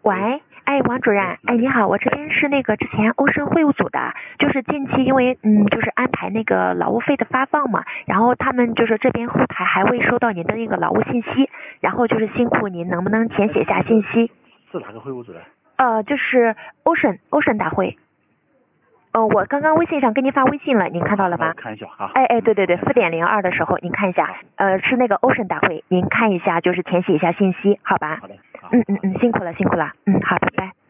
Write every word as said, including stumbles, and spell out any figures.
喂，哎，王主任，哎，你好，我这边是那个之前欧盛会务组的，就是近期因为嗯，就是安排那个劳务费的发放嘛，然后他们就是这边后台还未收到您的那个劳务信息，然后就是辛苦您能不能填写一下信息？ 是哪个会务组的？ 呃，就是欧盛欧盛大会。呃，我刚刚微信上给您发微信了，您看到了吗？ 我看一下哈。 哎哎，对对对，四点零二的时候您看一下，呃，是那个欧盛大会，您看一下，就是填写一下信息，好吧？ 好的。好嗯嗯嗯，辛苦了辛苦了，嗯，好，拜拜。